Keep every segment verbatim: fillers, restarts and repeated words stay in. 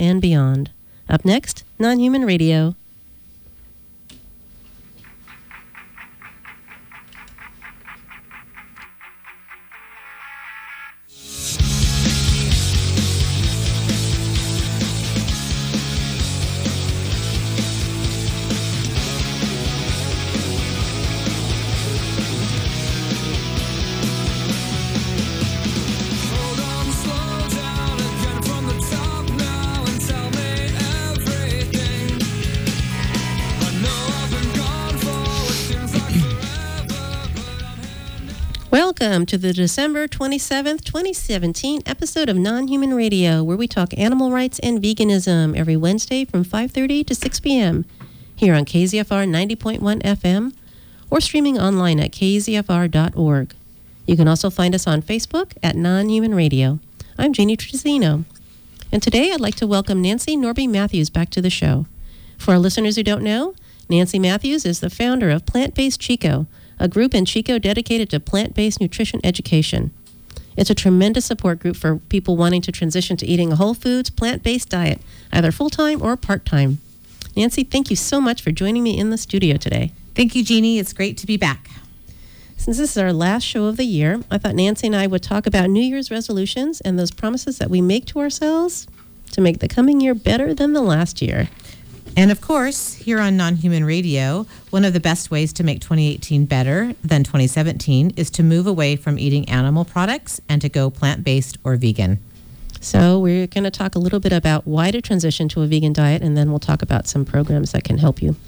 and beyond. Up next, Non-Human Radio. Welcome to the December twenty-seventh, twenty seventeen episode of Non-Human Radio, where we talk animal rights and veganism every Wednesday from five thirty to six p.m. here on K Z F R ninety point one F M or streaming online at k z f r dot org. You can also find us on Facebook at Non-Human Radio. I'm Jeannie Trezino, and today I'd like to welcome Nancy Norby Matthews back to the show. For our listeners who don't know, Nancy Matthews is the founder of Plant-Based Chico, a group in Chico dedicated to plant-based nutrition education. It's a tremendous support group for people wanting to transition to eating a whole foods, plant-based diet, either full-time or part-time. Nancy, thank you so much for joining me in the studio today. Thank you, Jeannie. It's great to be back. Since this is our last show of the year, I thought Nancy and I would talk about New Year's resolutions and those promises that we make to ourselves to make the coming year better than the last year. And of course, here on Non-Human Radio, one of the best ways to make twenty eighteen better than twenty seventeen is to move away from eating animal products and to go plant-based or vegan. So we're going to talk a little bit about why to transition to a vegan diet, and then we'll talk about some programs that can help you.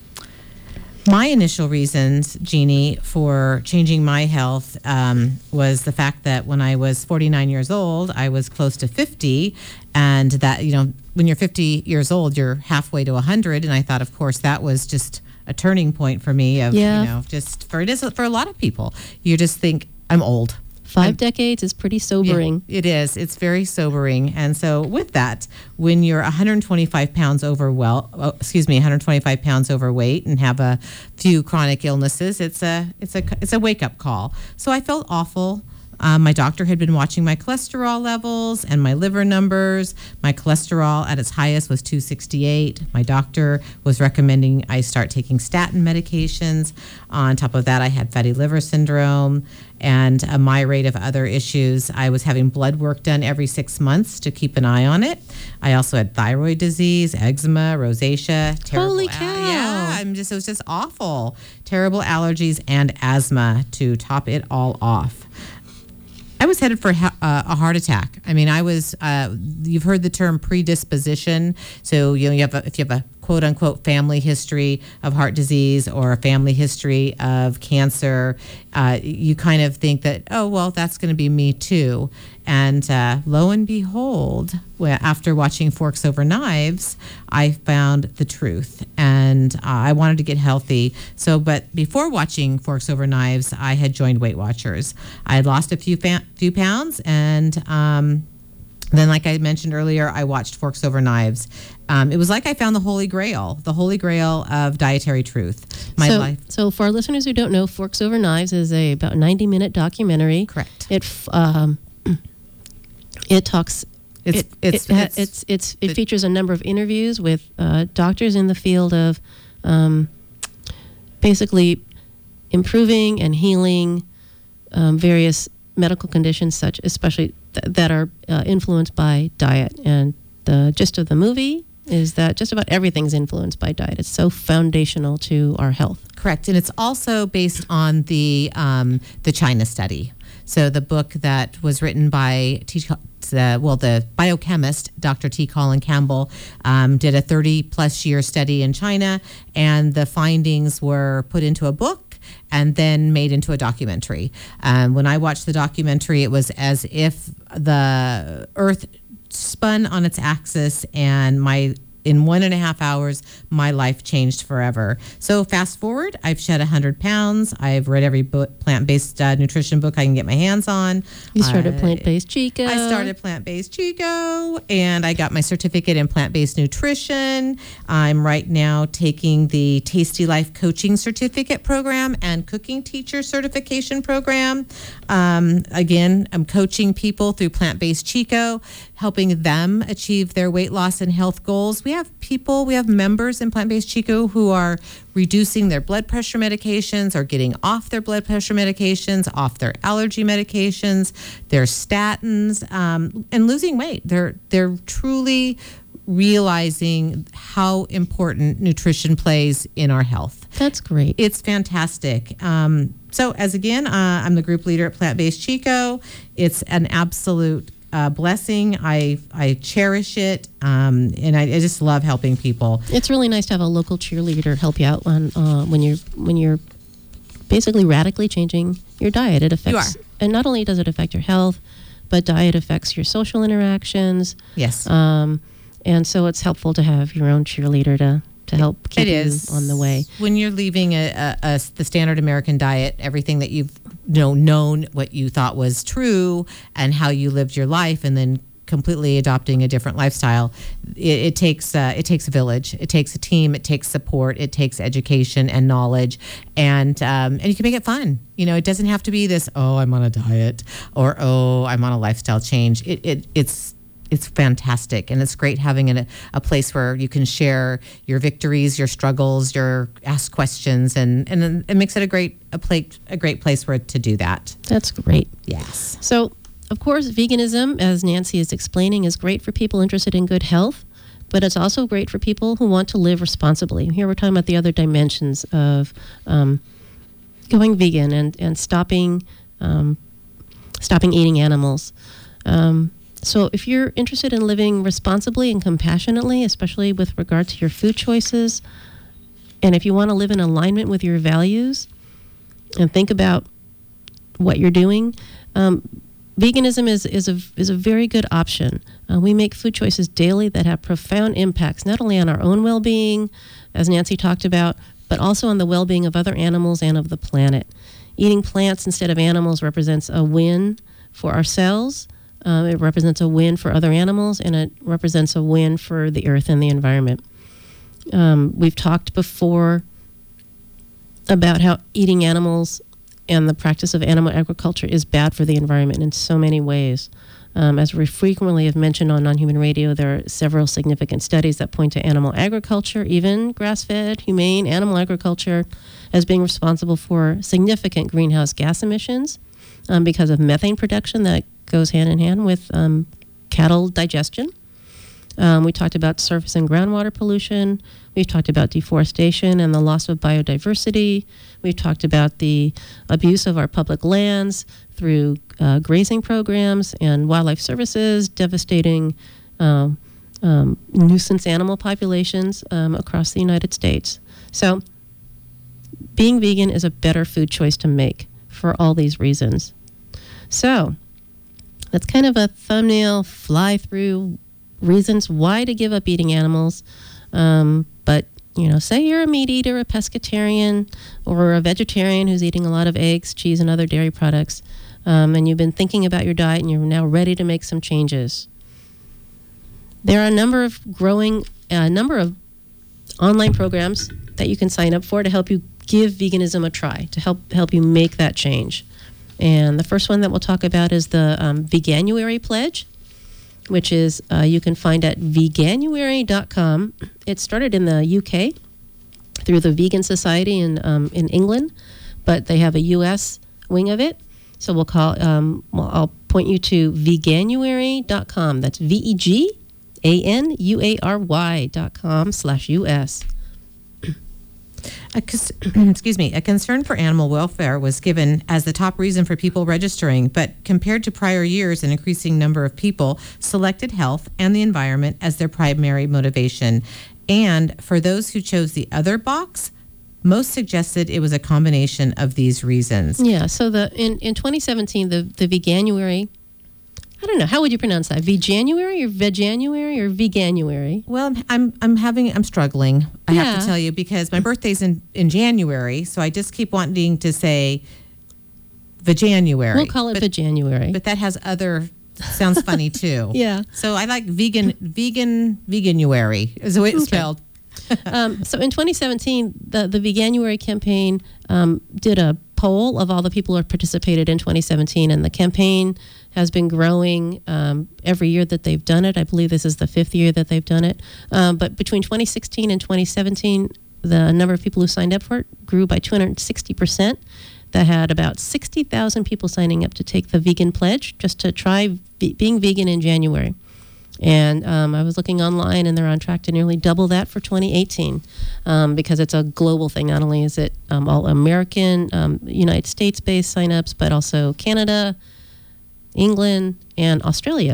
My initial reasons, Jeannie, for changing my health um, was the fact that when I was forty-nine years old, I was close to fifty, and that, you know, when you're fifty years old, you're halfway to one hundred, and I thought, of course, that was just a turning point for me of, yeah. you know, just for, it is for a lot of people. You just think, I'm old. Five I'm, decades is pretty sobering. Yeah, it is. It's very sobering. And so with that, when you're one hundred twenty-five pounds over, well, oh, excuse me, one hundred twenty-five pounds overweight and have a few chronic illnesses, it's a it's a it's a wake up call. So I felt awful. Um, my doctor had been watching my cholesterol levels and my liver numbers. My cholesterol at its highest was two sixty-eight. My doctor was recommending I start taking statin medications. On top of that, I had fatty liver syndrome and a myriad of other issues. I was having blood work done every six months to keep an eye on it. I also had thyroid disease, eczema, rosacea. Terrible Holy cow. Al- yeah, I'm just, it was just awful. Terrible allergies and asthma to top it all off. I was headed for ha- uh, a heart attack. I mean, I was, uh, you've heard the term predisposition. So, you know, you have a, if you have a quote unquote family history of heart disease or a family history of cancer, uh, you kind of think that, oh, well, that's going to be me too. And uh, lo and behold, well, after watching Forks Over Knives, I found the truth, and uh, I wanted to get healthy. So, but before watching Forks Over Knives, I had joined Weight Watchers. I had lost a few fa- few pounds, and um, then, like I mentioned earlier, I watched Forks Over Knives. Um, it was like I found the Holy Grail, the Holy Grail of dietary truth. My so, life. So, for our listeners who don't know, Forks Over Knives is a about ninety minute documentary. Correct. It um, it talks. It's it, it's it, it's, it's, it's it features a number of interviews with uh, doctors in the field of um, basically improving and healing um, various medical conditions, such especially th- that are uh, influenced by diet. And the gist of the movie is that just about everything's influenced by diet. It's so foundational to our health. Correct, and it's also based on the um, the China study. So the book that was written by T. Uh, well, the biochemist, Doctor T. Colin Campbell, um, did a thirty plus year study in China, and the findings were put into a book and then made into a documentary. Um, when I watched the documentary, it was as if the Earth spun on its axis and my in one and a half hours, my life changed forever. So fast forward, I've shed one hundred pounds. I've read every book, plant-based uh, nutrition book I can get my hands on. You started uh, Plant-Based Chico. I started Plant-Based Chico, and I got my certificate in plant-based nutrition. I'm right now taking the Tasty Life Coaching Certificate Program and Cooking Teacher Certification Program. Um, again, I'm coaching people through Plant-Based Chico, helping them achieve their weight loss and health goals. We have people, we have members in Plant-Based Chico who are reducing their blood pressure medications or getting off their blood pressure medications, off their allergy medications, their statins, um, and losing weight. They're they're truly realizing how important nutrition plays in our health. That's great. It's fantastic. Um, so as again, uh, I'm the group leader at Plant-Based Chico. It's an absolute uh, blessing. I I cherish it, um, and I, I just love helping people. It's really nice to have a local cheerleader help you out on uh, when you're when you're basically radically changing your diet. It affects, You are. and not only does it affect your health, but diet affects your social interactions. Yes. Um, and so it's helpful to have your own cheerleader to to help keep It you is on the way. When you're leaving a, a, a the standard American diet, everything that you've you know known, what you thought was true, and how you lived your life, and then completely adopting a different lifestyle, it, it takes uh, it takes a village, it takes a team, it takes support, it takes education and knowledge, and um, and you can make it fun. You know, it doesn't have to be this, oh, I'm on a diet, or oh, I'm on a lifestyle change. It it it's It's fantastic, and it's great having a, a place where you can share your victories, your struggles, your ask questions, and, and it makes it a great a plate a great place where to do that. That's great. Yes. So, of course, veganism, as Nancy is explaining, is great for people interested in good health, but it's also great for people who want to live responsibly. Here we're talking about the other dimensions of um, going vegan and and stopping um, stopping eating animals. Um, So if you're interested in living responsibly and compassionately, especially with regard to your food choices, and if you want to live in alignment with your values and think about what you're doing, um, veganism is, is, a, is a very good option. Uh, we make food choices daily that have profound impacts, not only on our own well-being, as Nancy talked about, but also on the well-being of other animals and of the planet. Eating plants instead of animals represents a win for ourselves. Um, it represents a win for other animals, and it represents a win for the earth and the environment. Um, we've talked before about how eating animals and the practice of animal agriculture is bad for the environment in so many ways. Um, as we frequently have mentioned on Non-Human Radio, there are several significant studies that point to animal agriculture, even grass-fed, humane animal agriculture, as being responsible for significant greenhouse gas emissions um, because of methane production that goes hand in hand with um, cattle digestion. Um, we talked about surface and groundwater pollution. We've talked about deforestation and the loss of biodiversity. We've talked about the abuse of our public lands through uh, grazing programs and wildlife services, devastating um, um, nuisance animal populations um, across the United States. So being vegan is a better food choice to make for all these reasons. So that's kind of a thumbnail fly-through reasons why to give up eating animals. Um, but, you know, say you're a meat eater, a pescatarian, or a vegetarian who's eating a lot of eggs, cheese, and other dairy products, um, and you've been thinking about your diet and you're now ready to make some changes. There are a number of growing, a uh, number of online programs that you can sign up for to help you give veganism a try, to help help you make that change. And the first one that we'll talk about is the um, Veganuary Pledge, which is uh, you can find at veganuary dot com. It started in the U K through the Vegan Society in um, in England, but they have a U S wing of it. So we'll call. Um, well, I'll point you to veganuary dot com. That's V E G A N U A R Y dot com slash U S. A, excuse me, a concern for animal welfare was given as the top reason for people registering, but compared to prior years, an increasing number of people selected health and the environment as their primary motivation. And for those who chose the other box, most suggested it was a combination of these reasons. Yeah, so the in, in twenty seventeen, the, the Veganuary I don't know. How would you pronounce that? V-January or Veganuary or Veganuary? Well, I'm I'm, I'm having I'm struggling. I have Yeah. to tell you because my birthday's in, in January, so I just keep wanting to say the January. We'll call it but, Veganuary. but that has other sounds funny too. Yeah. So I like vegan vegan veganuary is the way it's Okay. spelled. um, so in twenty seventeen, the, the Veganuary campaign um, did a poll of all the people who participated in twenty seventeen, and the campaign has been growing um, every year that they've done it. I believe this is the fifth year that they've done it. Um, but between twenty sixteen and twenty seventeen, the number of people who signed up for it grew by two hundred sixty percent. That had about sixty thousand people signing up to take the vegan pledge just to try v- being vegan in January. And um, I was looking online, and they're on track to nearly double that for twenty eighteen um, because it's a global thing. Not only is it um, all American, um, United States-based signups, but also Canada, England, and Australia.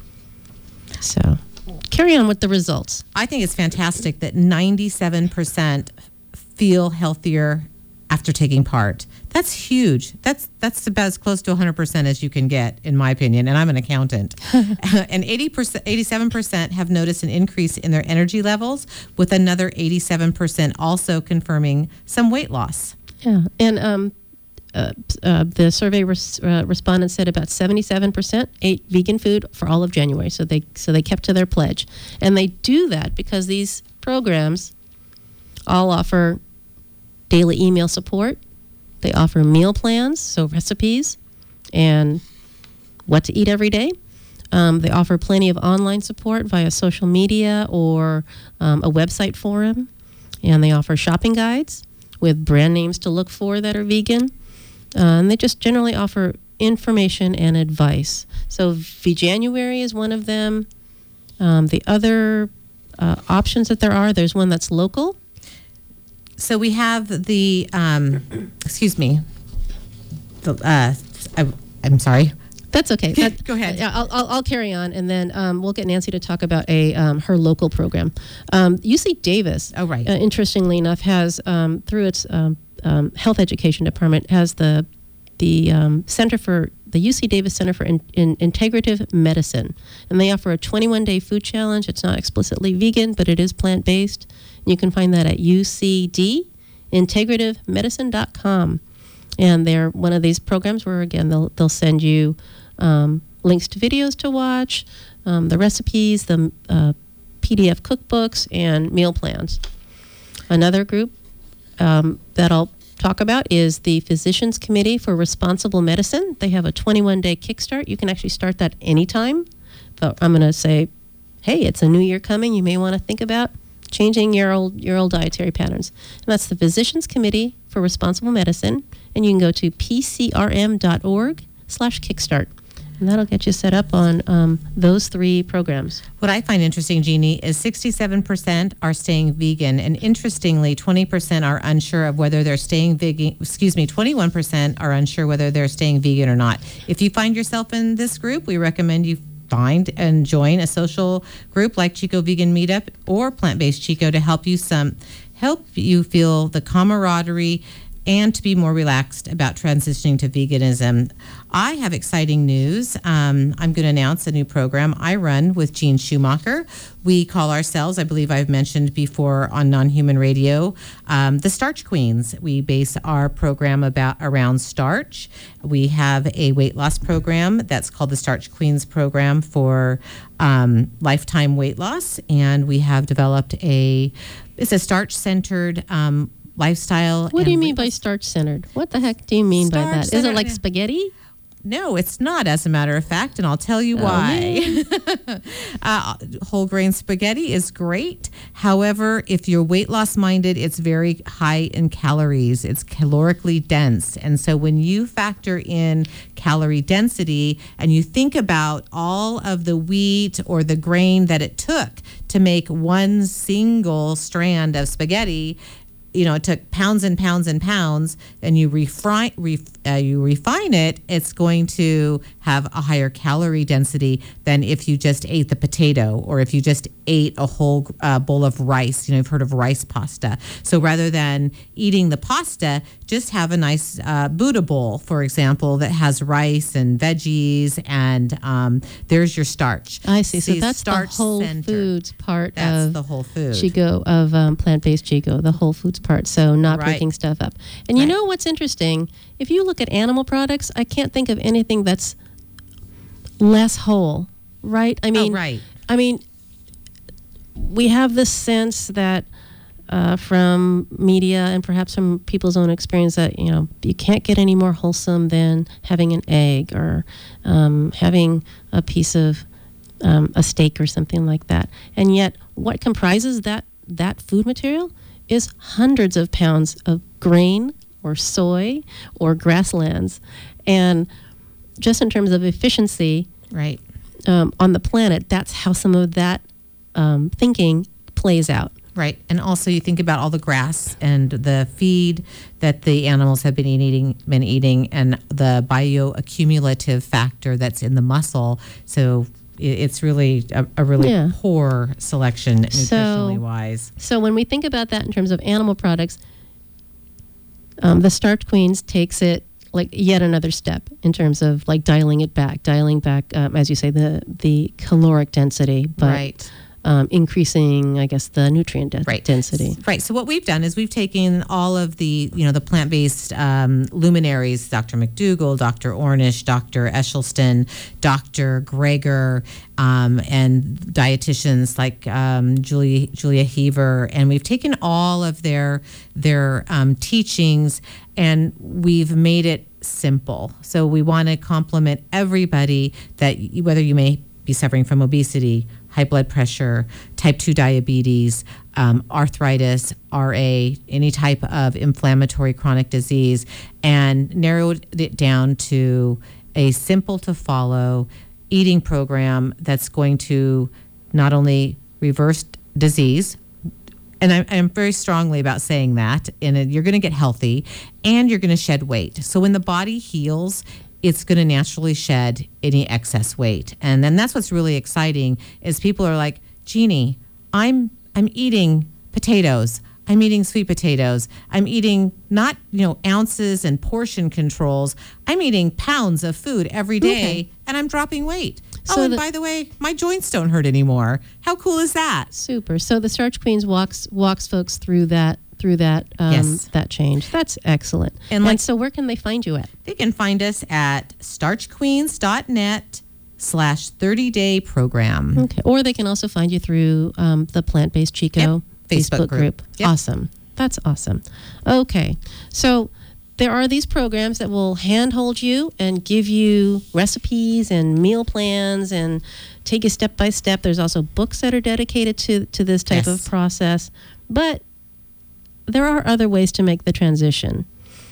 So carry on with the results. I think it's fantastic that ninety-seven percent feel healthier after taking part. That's huge. That's that's about as close to one hundred percent as you can get, in my opinion, and I'm an accountant. And eighty percent, eighty-seven percent have noticed an increase in their energy levels, with another eighty-seven percent also confirming some weight loss. Yeah, and um, uh, uh, the survey res- uh, respondents said about seventy-seven percent ate vegan food for all of January. So they so they kept to their pledge, and they do that because these programs all offer daily email support. They offer meal plans, so recipes and what to eat every day. Um, they offer plenty of online support via social media or um, a website forum. And they offer shopping guides with brand names to look for that are vegan. Uh, and they just generally offer information and advice. So Veganuary is one of them. Um, the other uh, options that there are, there's one that's local. So we have the, um, excuse me, the, uh, I, I'm sorry. That's okay. That, Go ahead. Yeah, I'll, I'll, I'll carry on, and then um, we'll get Nancy to talk about a um, her local program. Um, U C Davis, Oh, right. uh, interestingly enough, has um, through its um, um, health education department has the the um, Center for the U C Davis Center for in, in Integrative Medicine, and they offer a twenty-one day food challenge. It's not explicitly vegan, but it is plant based. You can find that at u c d integrative medicine dot com. And they're one of these programs where, again, they'll they'll send you um, links to videos to watch, um, the recipes, the uh, P D F cookbooks, and meal plans. Another group um, that I'll talk about is the Physicians Committee for Responsible Medicine. They have a twenty-one day kickstart. You can actually start that anytime. But I'm going to say, hey, it's a new year coming. You may want to think about changing your old your old dietary patterns. And that's the Physicians Committee for Responsible Medicine. And you can go to p c r m dot org slash kickstart. And that'll get you set up on um, those three programs. What I find interesting, Jeannie, is sixty-seven percent are staying vegan, and interestingly, twenty percent are unsure of whether they're staying vegan. Excuse me, twenty-one percent are unsure whether they're staying vegan or not. If you find yourself in this group, we recommend you find and join a social group like Chico Vegan Meetup or Plant-Based Chico to help you some help you feel the camaraderie and to be more relaxed about transitioning to veganism. I have exciting news. Um, I'm going to announce a new program I run with Jean Schumacher. We call ourselves, I believe I've mentioned before on Non-Human Radio, um, the Starch Queens. We base our program about around starch. We have a weight loss program that's called the Starch Queens program for um, lifetime weight loss, and we have developed a it's a starch-centered um, lifestyle. What do you and mean by starch centered? What the heck do you mean by that? Is it Starch-centered- like spaghetti? No, it's not, as a matter of fact, and I'll tell you Oh, why. uh, whole grain spaghetti is great. However, if you're weight loss minded, it's very high in calories. It's calorically dense. And so when you factor in calorie density and you think about all of the wheat or the grain that it took to make one single strand of spaghetti, you know, it took pounds and pounds and pounds, and you refine, ref, uh, you refine it, it's going to have a higher calorie density than if you just ate the potato or if you just ate a whole uh, bowl of rice. You know, you've heard of rice pasta. So rather than eating the pasta, just have a nice uh, Buddha bowl, for example, that has rice and veggies, and um, there's your starch. I see. So See, that's the starch whole center. foods part That's of the whole food. Chigo, of um, plant-based Chigo, the whole foods part. So not Right. breaking stuff up. And you Right. know what's interesting? If you look at animal products, I can't think of anything that's less whole, right? I mean, oh, right. I mean, we have this sense that uh, from media and perhaps from people's own experience that, you know, you can't get any more wholesome than having an egg or um, having a piece of um, a steak or something like that. And yet what comprises that, that food material is hundreds of pounds of grain or soy or grasslands. And just in terms of efficiency, Right. um, on the planet, that's how some of that um, thinking plays out. Right. And also you think about all the grass and the feed that the animals have been eating, been eating and the bioaccumulative factor that's in the muscle. So i- it's really a, a really Yeah. poor selection So- nutritionally wise. So when we think about that in terms of animal products, um, the Starch Queens takes it like yet another step in terms of like dialing it back, dialing back, um, as you say, the the caloric density, but Right. um, increasing, I guess, the nutrient de- Right. density. Right. So what we've done is we've taken all of the, you know, the plant-based um, luminaries, Doctor McDougall, Doctor Ornish, Doctor Esselstyn, Doctor Greger, um, and dietitians like um, Julia Julia Heaver, and we've taken all of their their um, teachings and we've made it simple. So we want to compliment everybody that you, whether you may be suffering from obesity, high blood pressure, type two diabetes, um, arthritis, R A, any type of inflammatory chronic disease, and narrowed it down to a simple to follow eating program that's going to not only reverse disease, and I, I'm very strongly about saying that, and it- you're going to get healthy and you're going to shed weight. So when the body heals, it's going to naturally shed any excess weight. And then that's what's really exciting is people are like, Jeannie, I'm I'm eating potatoes. I'm eating sweet potatoes. I'm eating not, you know, ounces and portion controls. I'm eating pounds of food every day Okay. and I'm dropping weight. So oh, and the- by the way, my joints don't hurt anymore. How cool is that? Super. So the Starch Queens walks walks folks through that through that um, Yes. that change. That's excellent. And And, like- so where can they find you at? They can find us at starchqueens.net slash 30-day program. Okay. Or they can also find you through um, the Plant Based Chico Yep. Facebook Facebook, group. group. Yep. Awesome. That's awesome. Okay. So there are these programs that will handhold you and give you recipes and meal plans and take you step by step. There's also books that are dedicated to, to this type Yes. of process. But there are other ways to make the transition.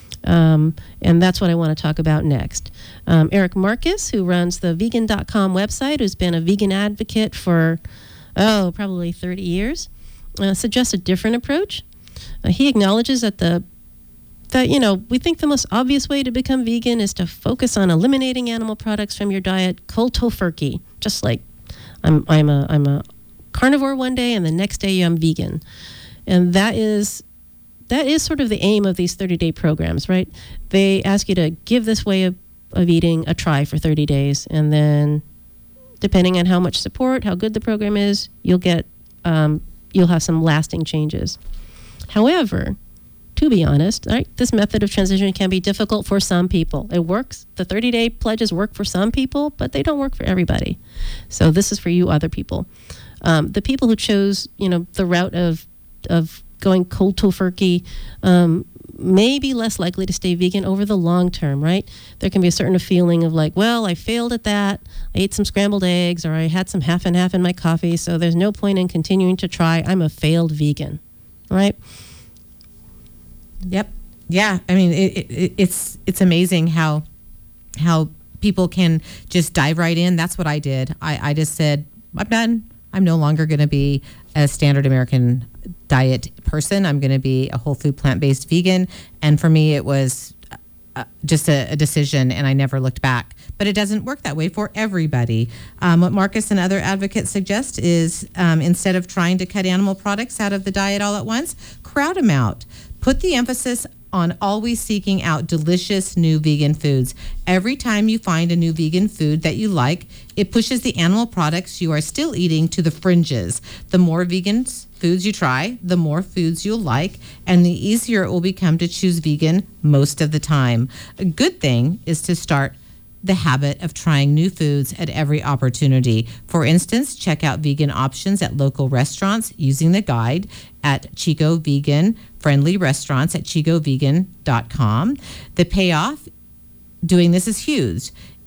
Um, and that's what I want to talk about next. Um, Eric Marcus, who runs the vegan dot com website, who's been a vegan advocate for, oh, probably thirty years, uh, suggests a different approach. Uh, he acknowledges that the that, you know, we think the most obvious way to become vegan is to focus on eliminating animal products from your diet cold tofurkey, just like I'm I'm a I'm a carnivore one day and the next day I'm vegan. And that is that is sort of the aim of these thirty-day programs, right? They ask you to give this way of, of eating a try for thirty days, and then depending on how much support, how good the program is, you'll get um, you'll have some lasting changes. However, to be honest, right, this method of transition can be difficult for some people. It works. The thirty-day pledges work for some people, but they don't work for everybody. So this is for you other people. Um, the people who chose, you know, the route of of going cold tofurkey um, may be less likely to stay vegan over the long term, right? There can be a certain feeling of like, well, I failed at that. I ate some scrambled eggs, or I had some half and half in my coffee, so there's no point in continuing to try. I'm a failed vegan, right? Yep. Yeah. I mean, it, it, it's it's amazing how how people can just dive right in. That's what I did. I, I just said, I'm done. I'm no longer going to be a standard American diet person. I'm going to be a whole food plant-based vegan. And for me, it was uh, just a, a decision, and I never looked back. But it doesn't work that way for everybody. Um, what Marcus and other advocates suggest is um, instead of trying to cut animal products out of the diet all at once, crowd them out. Put the emphasis on always seeking out delicious new vegan foods. Every time you find a new vegan food that you like, it pushes the animal products you are still eating to the fringes. The more vegan foods you try, the more foods you'll like, and the easier it will become to choose vegan most of the time. A good thing is to start the habit of trying new foods at every opportunity. For instance, check out vegan options at local restaurants using the guide at Chico Vegan Friendly Restaurants at chico vegan dot com. The payoff doing this is huge.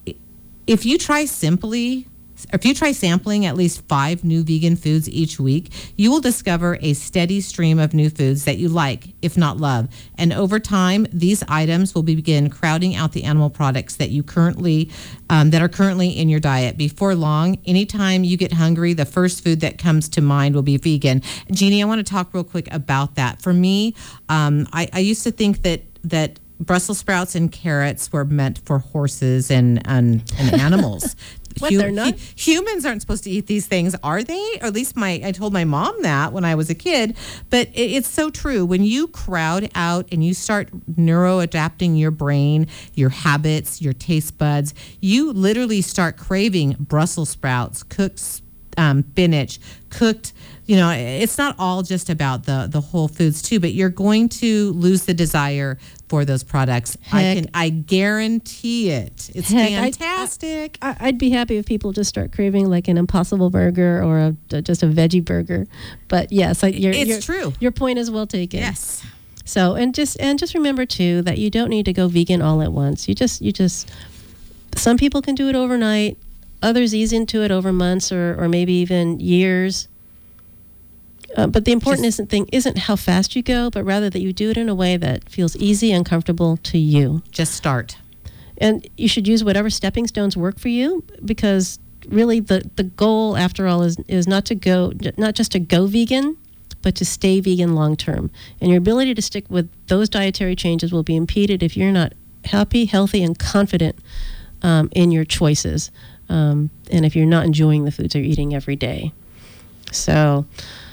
If you try simply If you try sampling at least five new vegan foods each week, you will discover a steady stream of new foods that you like, if not love. And over time, these items will begin crowding out the animal products that you currently, um, that are currently in your diet. Before long, anytime you get hungry, the first food that comes to mind will be vegan. Jeannie, I want to talk real quick about that. For me, um, I, I used to think that that Brussels sprouts and carrots were meant for horses and and, and animals. What, they're not? Humans aren't supposed to eat these things, are they? Or at least my I told my mom that when I was a kid. But it, it's so true. When you crowd out and you start neuro-adapting your brain, your habits, your taste buds, you literally start craving Brussels sprouts, cooked um, spinach, cooked. You know, it's not all just about the the whole foods too, but you're going to lose the desire for those products. Heck, I can, I guarantee it. It's heck, fantastic. I'd, I'd be happy if people just start craving like an Impossible Burger or a, just a veggie burger. But yes, I, you're, it's you're, true. Your point is well taken. Yes. So and just and just remember too that you don't need to go vegan all at once. You just you just some people can do it overnight. Others ease into it over months or or maybe even years. Uh, but the important Just, isn't thing isn't how fast you go, but rather that you do it in a way that feels easy and comfortable to you. Just start. And you should use whatever stepping stones work for you, because really the, the goal, after all, is is not to go not just to go vegan, but to stay vegan long term. And your ability to stick with those dietary changes will be impeded if you're not happy, healthy, and confident um, in your choices, um, and if you're not enjoying the foods you're eating every day. So.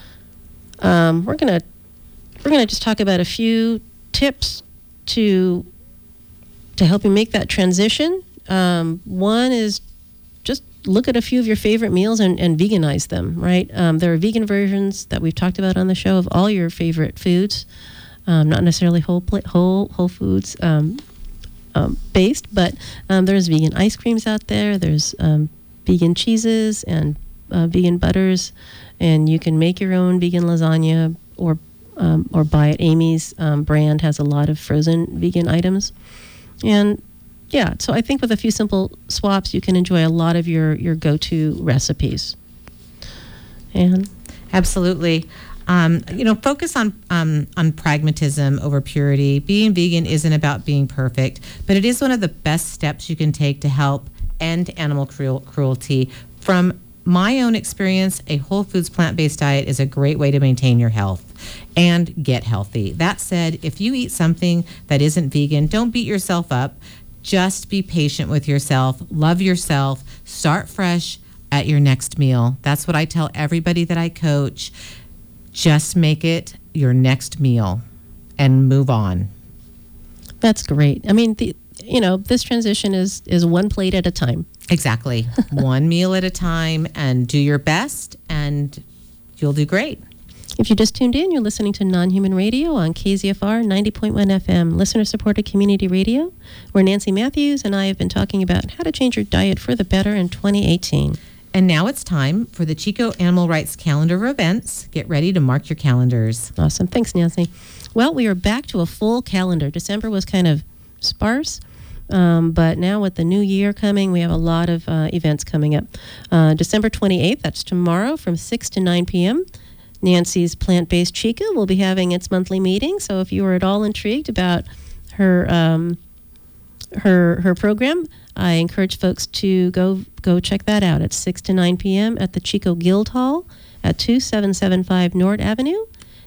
Um, we're gonna we're gonna just talk about a few tips to to help you make that transition. Um, one is just look at a few of your favorite meals and, and veganize them. Right? Um, there are vegan versions that we've talked about on the show of all your favorite foods, um, not necessarily whole pla- whole whole foods um, um, based, but um, there's vegan ice creams out there. There's um, vegan cheeses and uh, vegan butters. And you can make your own vegan lasagna or um, or buy it. Amy's um, brand has a lot of frozen vegan items. And yeah, so I think with a few simple swaps, you can enjoy a lot of your, your go-to recipes. And absolutely. Um, you know, focus on um, on pragmatism over purity. Being vegan isn't about being perfect, but it is one of the best steps you can take to help end animal cruel- cruelty. From my own experience, a whole foods plant-based diet is a great way to maintain your health and get healthy. That said, if you eat something that isn't vegan, don't beat yourself up. Just be patient with yourself. Love yourself. Start fresh at your next meal. That's what I tell everybody that I coach. Just make it your next meal and move on. That's great. I mean, the, you know, this transition is is one plate at a time. Exactly. One meal at a time, and do your best, and you'll do great. If you just tuned in, you're listening to Non-Human Radio on K Z F R ninety point one F M, listener-supported community radio, where Nancy Matthews and I have been talking about how to change your diet for the better in twenty eighteen. And now it's time for the Chico Animal Rights calendar of events. Get ready to mark your calendars. Awesome. Thanks, Nancy. Well, we are back to a full calendar. December was kind of sparse. Um, but now with the new year coming, we have a lot of uh, events coming up. Uh, December twenty-eighth, that's tomorrow from six to nine p.m., Nancy's Plant-Based Chica will be having its monthly meeting. So if you are at all intrigued about her um, her her program, I encourage folks to go go check that out at six to nine p.m. at the Chico Guild Hall at two seven seven five Nord Avenue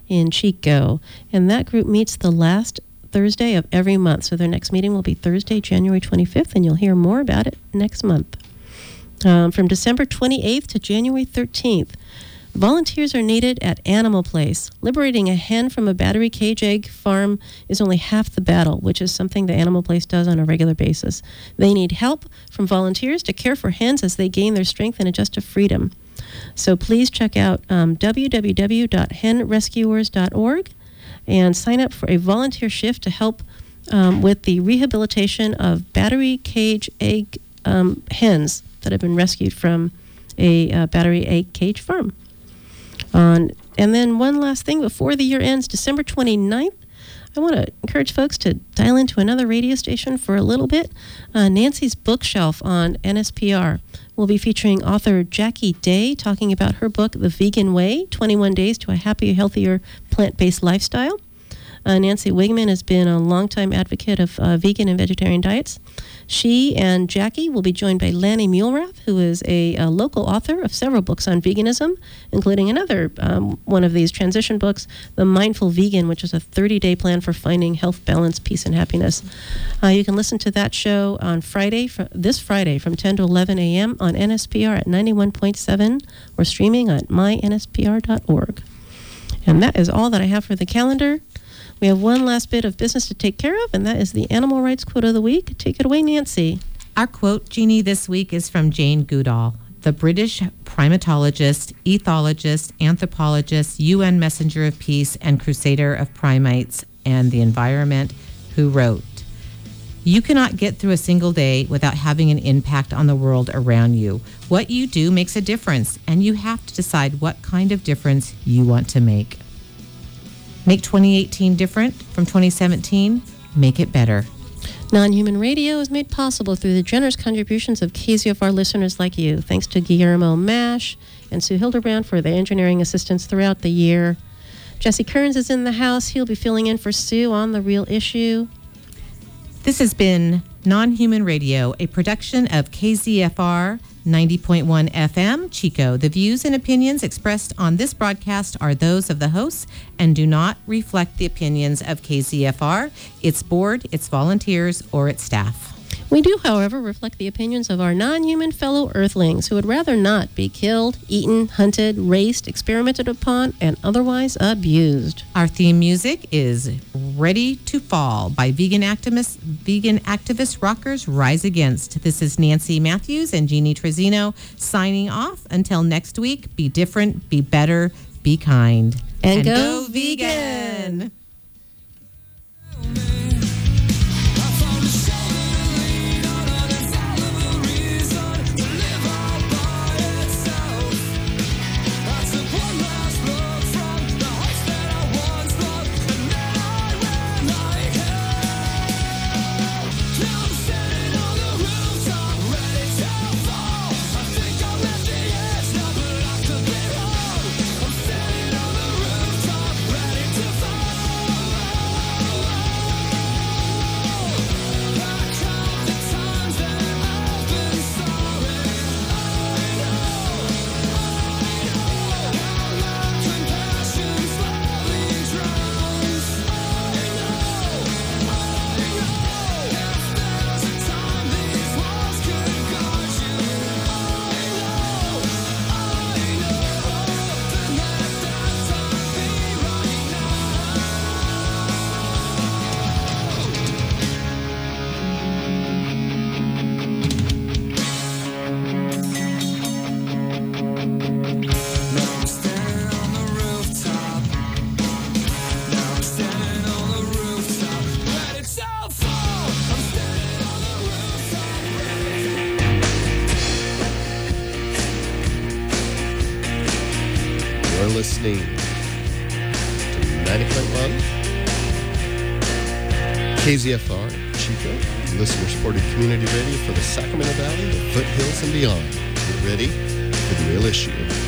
in Chico. And that group meets the last Thursday of every month. So their next meeting will be Thursday, January twenty-fifth, and you'll hear more about it next month. Um, from December twenty-eighth to January thirteenth, volunteers are needed at Animal Place. Liberating a hen from a battery cage egg farm is only half the battle, which is something the Animal Place does on a regular basis. They need help from volunteers to care for hens as they gain their strength and adjust to freedom. So please check out um, w w w dot hen rescuers dot org and sign up for a volunteer shift to help um, with the rehabilitation of battery cage egg um, hens that have been rescued from a uh, battery egg cage farm. On, and then one last thing before the year ends, December twenty-ninth, I want to encourage folks to dial into another radio station for a little bit. Uh, Nancy's Bookshelf on N S P R will be featuring author Jackie Day talking about her book, The Vegan Way, twenty-one Days to a Happier, Healthier, Plant-Based Lifestyle. Uh, Nancy Wigman has been a longtime advocate of uh, vegan and vegetarian diets. She and Jackie will be joined by Lanny Muhlrath, who is a, a local author of several books on veganism, including another um, one of these transition books, The Mindful Vegan, which is a thirty-day plan for finding health, balance, peace, and happiness. Uh, you can listen to that show on Friday, fr- this Friday from ten to eleven a.m. on N S P R at ninety-one point seven or streaming at my n s p r dot org. And that is all that I have for the calendar. We have one last bit of business to take care of, and that is the Animal Rights Quote of the Week. Take it away, Nancy. Our quote, Jeannie, this week is from Jane Goodall, the British primatologist, ethologist, anthropologist, U N Messenger of Peace, and crusader of primates and the environment, who wrote, "You cannot get through a single day without having an impact on the world around you. What you do makes a difference, and you have to decide what kind of difference you want to make. Make twenty eighteen different from twenty seventeen. Make it better." Non-Human Radio is made possible through the generous contributions of K Z F R listeners like you. Thanks to Guillermo Mash and Sue Hildebrand for their engineering assistance throughout the year. Jesse Kearns is in the house. He'll be filling in for Sue on The Real Issue. This has been Non-Human Radio, a production of K Z F R ninety point one F M, Chico. The views and opinions expressed on this broadcast are those of the hosts and do not reflect the opinions of K Z F R, its board, its volunteers, or its staff. We do, however, reflect the opinions of our non-human fellow Earthlings who would rather not be killed, eaten, hunted, raced, experimented upon, and otherwise abused. Our theme music is Ready to Fall by vegan activists, vegan activist rockers Rise Against. This is Nancy Matthews and Jeannie Trezino signing off. Until next week, be different, be better, be kind. And, and go, go vegan! vegan. Listening to ninety point one K Z F R Chico, listener-supported community radio for the Sacramento Valley, the foothills, and beyond. Get ready for The Real Issue.